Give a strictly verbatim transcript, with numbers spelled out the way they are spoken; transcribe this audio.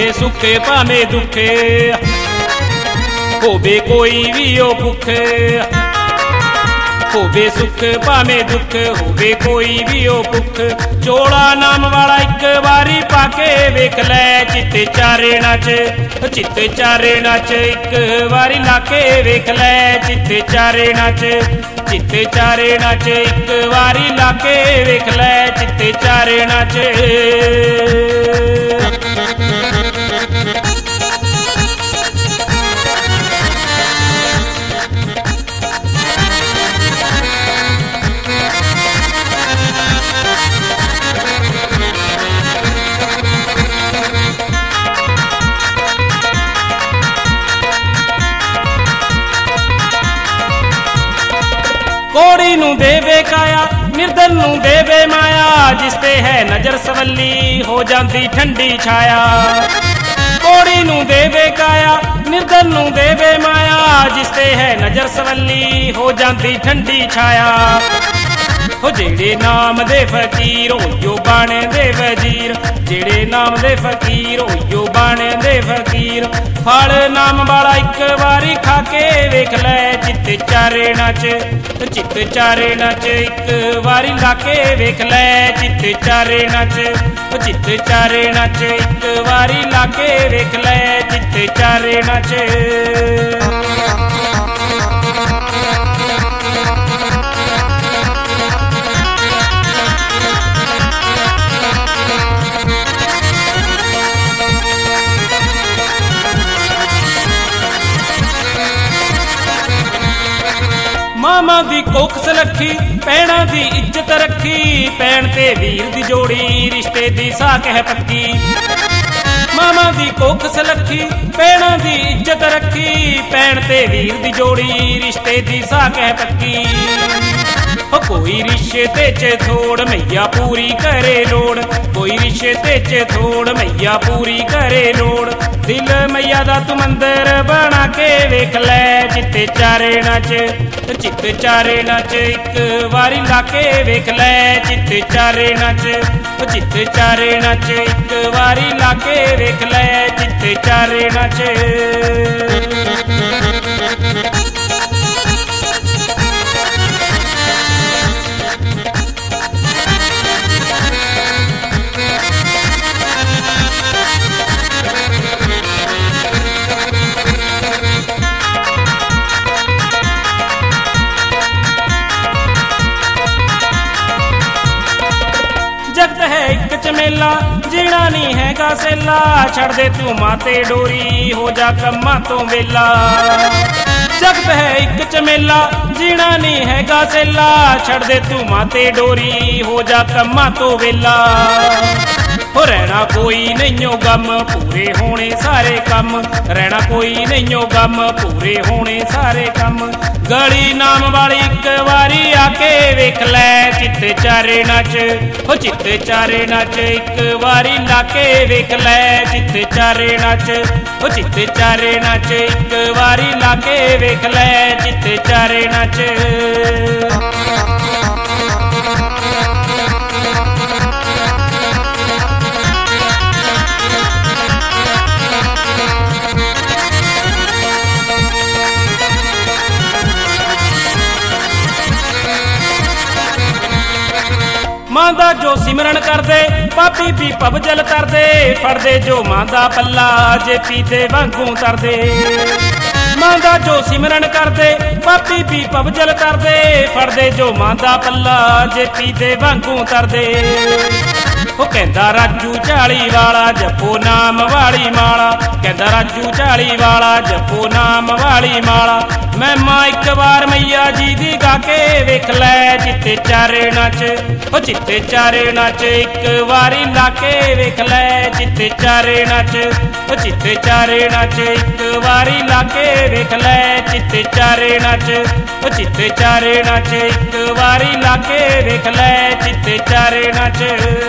होवे सुखे भावे दुखे, होवे कोई भी ओ भुख, होवे सुख भावे दुख, होवे कोई भी ओ भुख। चोला नाम वाला एक बारी पाके वेख लै, चित्ते चारे नाच, चित्ते चारे नाच एक बारी लाके वेख लै, चित्ते चारे नाच, चित्ते चारे नाच एक बारी लाके वेख लै, चित्ते चारे नाच। कोड़ी नू देवे काया, निर्धन नू देवे माया, जिसते है नजर सवली हो जाती ठंडी छाया। कोड़ी नू देवे काया, निर्धन नू देवे माया, जिसते है नजर सवली हो जाती ठंडी छाया। हो जेड़े नाम दे फकीर होइयो बाणे दे वजीर, जेड़े नाम दे फकीर होइयो बाणे दे फकीर। फल नाम वाला एक बारी खाके वेख लै, चित्ते चारे नाच, चित्ते चारे नाच एक बारी लाके वेख लै, चित्ते चारे नाच, चित्ते चारे नाच एक बारी लाके वेख लै, चित्ते चारे नाच। मामा दी कोख सलखी, भैणा दी इज्जत रखी, भैण ते वीर दी जोड़ी रिश्ते दी साख है पक्की। मामा दी कोख सलखी, भैणा दी इज्जत रखी, भैण ते वीर दी जोड़ी रिश्ते दी साख है पक्की। हो कोई रिश्ते च थोड़ मैया पूरी करे लोड़, कोई रिश्ते च थोड़ मैया पूरी करे लोड़। दिल मैया दा तू मंदिर बना के वेख लै, चित्ते चारे नाच, चित्ते चारे नाच एक बारी लाके वेख लै, चित्ते चारे नाच, चित्ते चारे नाच एक बारी लाके वेख लै, चित्ते चारे नाच। जगत है एक चमेला, जीना नहीं है गा सेला, छड़ दे तू माते डोरी हो जा कम्मा तो वेला। जगत है एक चमेला, जीना नहीं है गा सेला, छड़ दे तू माते डोरी हो जा कम्मा तो वेला। हो रहना कोई नहीं गम, पूरे होने सारे कम, रहना कोई नहीं गम, पूरे होने सारे कम। गली नाम वाली एक बारी आके वेख लै, चित्ते चारे नाच, हो चित्ते चारे नाच एक बारी लाके वेख लै, चित्ते चारे नाच, हो चित्ते चारे नाच एक बारी लाके वेख लै, चित्ते चारे नाच। मां दा जो सिमरन करदे, पापी भी पबजल तरदे, फड़दे जो मां दा पल्ला जे पीते वांगू तरदे। मां दा जो सिमरन करदे, पापी भी पबजल तरदे, फड़दे जो मां दा पल्ला जे पीते वांगू तरदे। हो कहंदा राजू झाली वाला जपो नाम वाली माला, कहंदा राजू झाली वाला जपो नाम वाली माला। मैं मां एक बार मैया जी दी गाके वेख लै, चित्ते चारे नाच, हो चित्ते चारे नाच एक बारी लाके वेख लै, चित्ते चारे नाच, हो चित्ते चारे नाच एक बारी लाके वेख लै, चित्ते चारे नाच, हो चित्ते चारे नाच एक बारी लाके वेख लै, चित्ते चारे नाच।